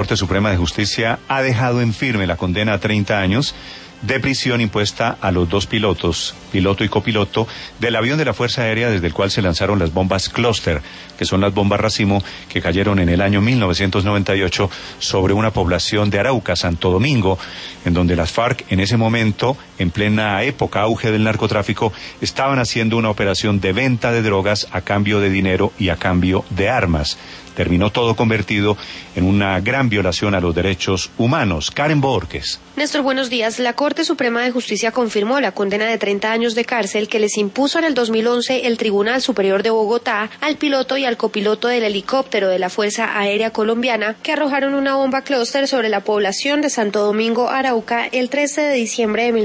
La Corte Suprema de Justicia ha dejado en firme la condena a 30 años de prisión impuesta a los dos pilotos, piloto y copiloto, del avión de la Fuerza Aérea desde el cual se lanzaron las bombas Cluster, que son las bombas racimo que cayeron en el año 1998 sobre una población de Arauca, Santo Domingo, en donde las FARC en ese momento, en plena época auge del narcotráfico, estaban haciendo una operación de venta de drogas a cambio de dinero y a cambio de armas. Terminó todo convertido en una gran violación a los derechos humanos. Karen Borges. Néstor, buenos días. La Corte Suprema de Justicia confirmó la condena de 30 años de cárcel que les impuso en el 2011 el Tribunal Superior de Bogotá al piloto y al copiloto del helicóptero de la Fuerza Aérea Colombiana que arrojaron una bomba clúster sobre la población de Santo Domingo, Arauca, el 13 de diciembre de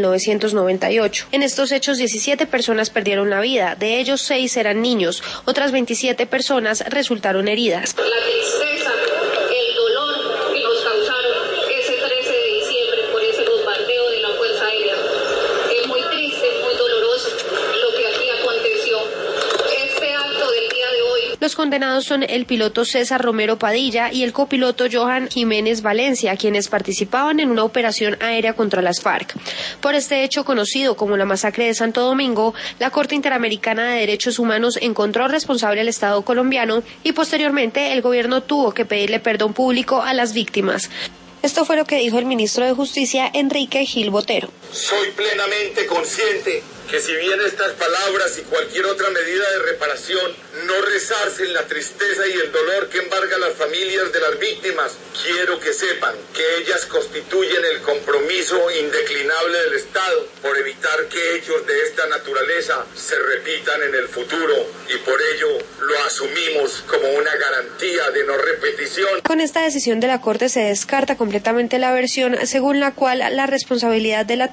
1998. En estos hechos, 17 personas perdieron la vida. De ellos, 6 eran niños. Otras 27 personas resultaron heridas. La tristeza, el dolor que nos causaron ese 13 de diciembre por ese bombardeo de la Fuerza Aérea. Es muy triste, muy doloroso lo que aquí aconteció. Este acto del día de hoy. Los condenados son el piloto César Romero Padilla y el copiloto Johan Jiménez Valencia, quienes participaban en una operación aérea contra las FARC. Por este hecho conocido como la masacre de Santo Domingo, la Corte Interamericana de Derechos Humanos encontró responsable al Estado colombiano y posteriormente el gobierno tuvo que pedirle perdón público a las víctimas. Esto fue lo que dijo el ministro de Justicia, Enrique Gil Botero. Soy plenamente consciente que si bien estas palabras y cualquier otra medida de reparación no resarcen la tristeza y el dolor que embarga a las familias de las víctimas, quiero que sepan que ellas constituyen el compromiso indeclinable del Estado por evitar que hechos de esta naturaleza se repitan en el futuro y por ello lo asumimos como una garantía de no repetición. Con esta decisión de la Corte se descarta completamente la versión según la cual la responsabilidad del